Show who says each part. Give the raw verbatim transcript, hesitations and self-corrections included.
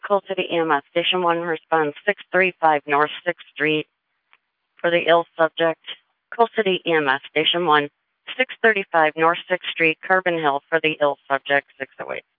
Speaker 1: Coal City E M S Station one responds six thirty-five North sixth Street for the ill subject. Coal City E M S Station one, six thirty-five North sixth Street, Carbon Hill for the ill subject, six oh eight.